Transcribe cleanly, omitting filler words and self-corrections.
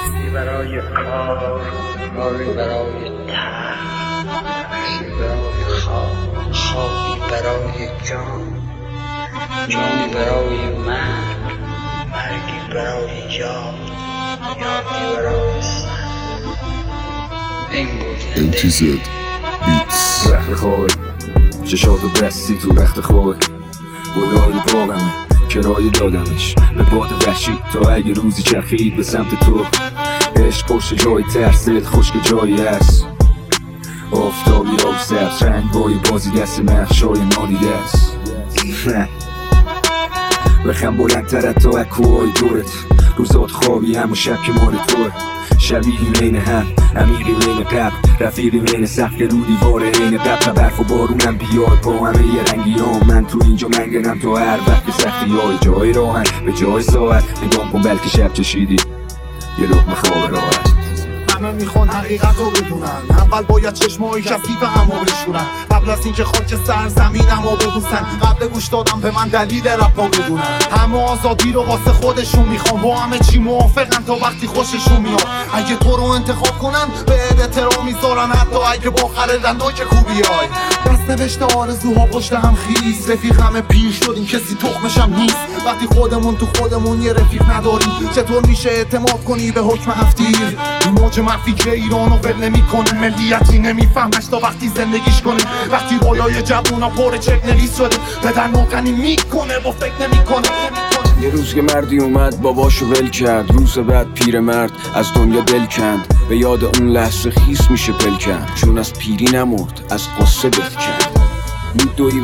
برای کار، کاری برای تن، نفسی برای خواب، خوابی برای جان، جانی برای مرگ، مرگی برای یاد، یادی برای سر. این بود MTZ Beats. رخت خوابه چشاتو بستی تو رخت خوابه، گلای باغمه کرایه دادمش به باد وحشی تا اگه روزی چرخید به سمت تو. عشق پشت جای ترس، دل خشک جایی هست، آفتابی آب سبز رنگ بای بازی دست مخشای نادیده است. بخم بلندتر تا اکوهای دورت، روزات خوابی همون شب که مال توه. شبیهی بین هم، عمیقی بین قبل، رفیقی بین سقف رو دیواره این قبل. برف و بارونم بیاد با همه یه رنگی هم، من تو اینجا منگنم تو هر وقت که سختی های جای راهن به جای ساعت. نگام کن بلکه شب چشیدی یه لقمه خواب راحت. همه میخوان حقیقت رو بدونن، اول باید چشمایی کثیف همو بشورن، قبل از اینکه خاک سرزمینمو ببوسن، قبل گوش دادم به من دلیل رپا بدونن. همه آزادی رو واسه خودشون میخوان، با همه چی موافقن تا وقتی خوششون میاد. اگه تو رو انتخاب کنن به احترام میذارن، حتی اگه با خردن که خوبیای. دست نوشته آرزوها پشت هم خیس، رفیق همه پیر شدیم کسی تخمشم نیست. وقتی خودمون تو خودمون یه رفیق نداریم، چطور میشه اعتماد کنی به حکم هفتیر؟ موج منفی که ایرانو ول نمیکنه، ملیتی نمیفهمش تا وقتی زندگیش کنه. وقتی رویای جوونا پر چک نویس شده، پدر ناکنی میکنه با فکر نمیکنه. یه روز که مردی اومد باباشو ول کرد، روز بعد پیرمرد از دنیا دل کند. به یاد اون لحظه خیس میشه پل کند، چون از پیری نمرد از قصه دل کرد. میدوی